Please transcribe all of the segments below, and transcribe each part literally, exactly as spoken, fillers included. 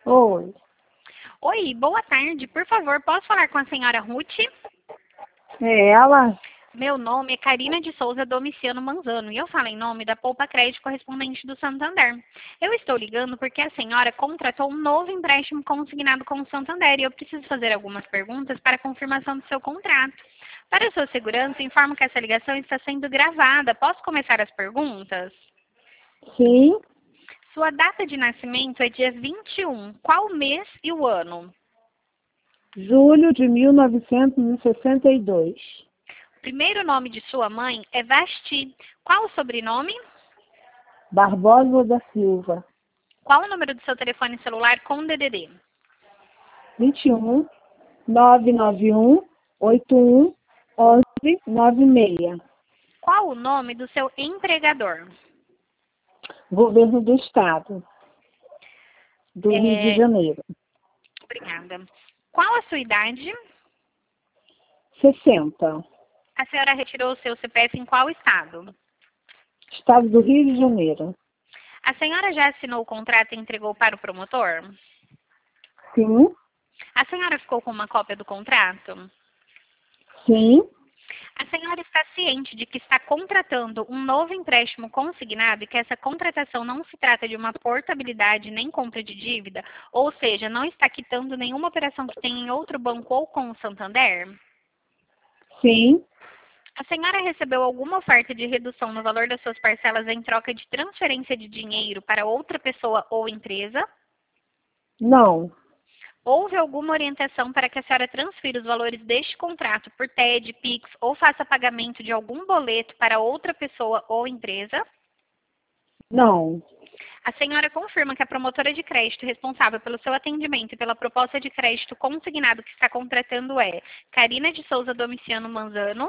Oi, Oi, boa tarde. Por favor, posso falar com a senhora Ruth? é ela? Meu nome é Karina de Souza Domiciano Manzano e eu falo em nome da Poupa Crédito correspondente do Santander. Eu estou ligando porque a senhora contratou um novo empréstimo consignado com o Santander e eu preciso fazer algumas perguntas para confirmação do seu contrato. Para a sua segurança, informo que essa ligação está sendo gravada. Posso começar as perguntas? Sim, Sua data de nascimento é dia vinte e um. Qual o mês e o ano? julho de mil novecentos e sessenta e dois. O primeiro nome de sua mãe é Vasti. Qual o sobrenome? Barbosa da Silva, Qual o número do seu telefone celular com D D D? vinte e um, nove nove um, oito um, onze, nove seis. Qual o nome do seu empregador? Governo do Estado, do Rio de É, Janeiro. obrigada. Qual a sua idade? sessenta. A senhora retirou o seu C P F em qual estado? Estado do Rio de Janeiro. A senhora já assinou o contrato e entregou para o promotor? Sim, A senhora ficou com uma cópia do contrato? sim, A senhora está ciente de que está contratando um novo empréstimo consignado e que essa contratação não se trata de uma portabilidade nem compra de dívida? Ou seja, não está quitando nenhuma operação que tem em outro banco ou com o Santander? sim, A senhora recebeu alguma oferta de redução no valor das suas parcelas em troca de transferência de dinheiro para outra pessoa ou empresa? não, Houve alguma orientação para que a senhora transfira os valores deste contrato por T E D, Pix ou faça pagamento de algum boleto para outra pessoa ou empresa? não, A senhora confirma que a promotora de crédito responsável pelo seu atendimento e pela proposta de crédito consignado que está contratando é Karina de Souza Domiciano Manzano?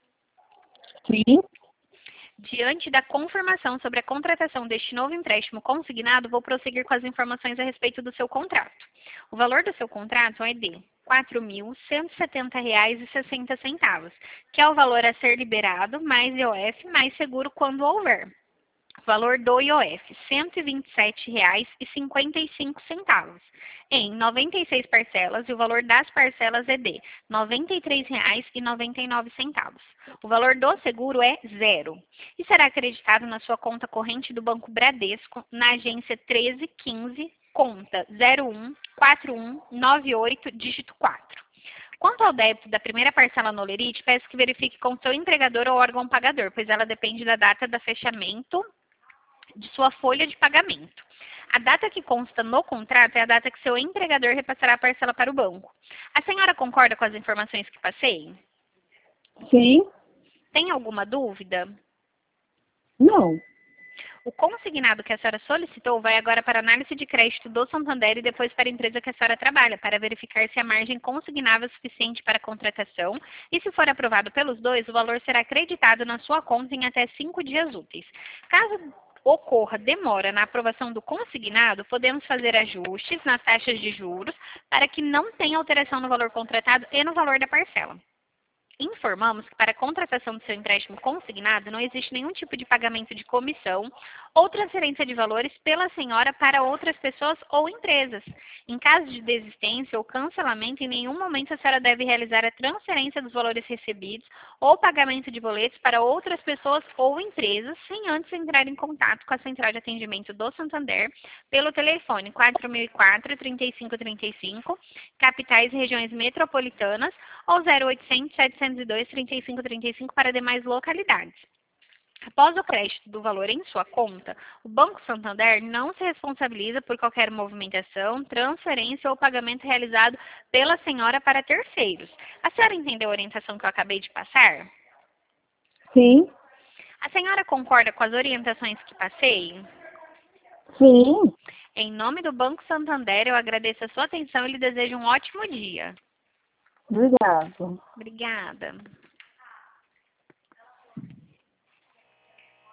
sim, Diante da confirmação sobre a contratação deste novo empréstimo consignado, vou prosseguir com as informações a respeito do seu contrato. O valor do seu contrato é de quatro mil cento e setenta reais e sessenta centavos, que é o valor a ser liberado, mais I O F, mais seguro quando houver. Valor do I O F, cento e vinte e sete reais e cinquenta e cinco centavos, em noventa e seis parcelas, e o valor das parcelas é de noventa e três reais e noventa e nove centavos. O valor do seguro é zero e será acreditado na sua conta corrente do Banco Bradesco, na agência treze quinze, conta zero um quatro um nove oito, dígito quatro. Quanto ao débito da primeira parcela no Olerite, peço que verifique com seu empregador ou órgão pagador, pois ela depende da data do fechamento de sua folha de pagamento. A data que consta no contrato é a data que seu empregador repassará a parcela para o banco. A senhora concorda com as informações que passei? sim, Tem alguma dúvida? não. O consignado que a senhora solicitou vai agora para a análise de crédito do Santander e depois para a empresa que a senhora trabalha, para verificar se a margem consignável é suficiente para a contratação e, se for aprovado pelos dois, o valor será acreditado na sua conta em até cinco dias úteis. Caso ocorra demora na aprovação do consignado, podemos fazer ajustes nas taxas de juros para que não tenha alteração no valor contratado e no valor da parcela. Informamos que para a contratação do seu empréstimo consignado não existe nenhum tipo de pagamento de comissão ou transferência de valores pela senhora para outras pessoas ou empresas. Em caso de desistência ou cancelamento, em nenhum momento a senhora deve realizar a transferência dos valores recebidos ou pagamento de boletos para outras pessoas ou empresas, sem antes entrar em contato com a central de atendimento do Santander pelo telefone quatro mil e quatro, trinta e cinco trinta e cinco, capitais e regiões metropolitanas, ou zero oitocentos, setecentos e dois, trinta e cinco trinta e cinco para demais localidades. Após o crédito do valor em sua conta, o Banco Santander não se responsabiliza por qualquer movimentação, transferência ou pagamento realizado pela senhora para terceiros. A senhora entendeu a orientação que eu acabei de passar? Sim, A senhora concorda com as orientações que passei? sim. Em nome do Banco Santander, eu agradeço a sua atenção e lhe desejo um ótimo dia. Obrigado. Obrigada.